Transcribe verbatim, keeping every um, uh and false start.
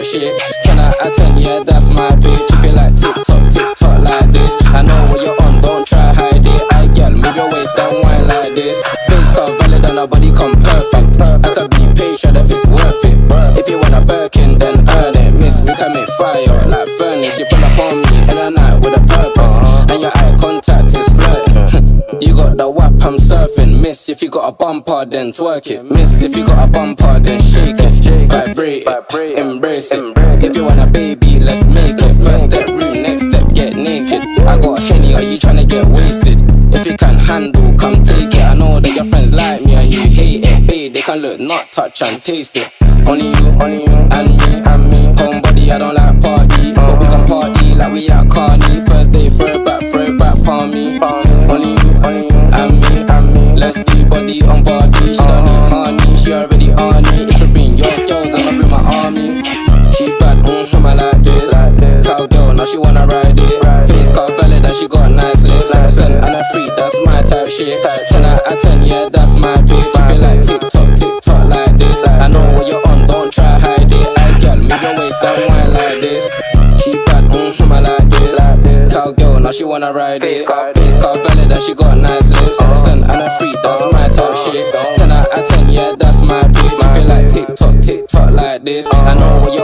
shit. Ten out of ten, yeah, that's my bitch. If you like TikTok, TikTok like this, I know what you're on, don't try hide it. I girl, move your waist and wine like this. Face card valid and our body come perfect. I could be patient if it's worth it. If you want a Birkin, then earn it. Miss, we can make fire like furnace. You pull up on me in a night with a purpose, and your eye contact is flirting. You got the whap, I'm surfing. Miss, if you got a bumper, then twerk it. Miss, if you got a bumper, then shake it. Vibrate it, embrace it. If you want a baby, let's make it. First step room, next step get naked. I got Henny, are you tryna get wasted? If you can handle, come take it. I know that your friends like me and you hate it. Babe, they can look, not touch and taste it. Only you, only you, and me, and me. Homebody, I don't like party, but we can party like we at Carney. First day, throw it back, throw it back, palm me. Only you, only you, and me, and me. Let's do body on body. She don't need honey, she already on me. If you bring your girls, I'ma bring my army. She bad, mm, I like this. Cowgirl, now she wanna ride it. Face card valid and she got nice lips. Innocent and a freak, that's my type shit. Ten out of ten, yeah, that's my bitch. If you like TikTok, TikTok like this, I know what you're on, don't try hide it. I girl, move your waist and wine like this. She bad, mm, I like this. Cowgirl, now she wanna ride it. Face card valid and she got nice lips. Innocent and a freak, that's my type shit. Ten out of ten, yeah, that's my bitch. If you like TikTok, TikTok like this, I know what you're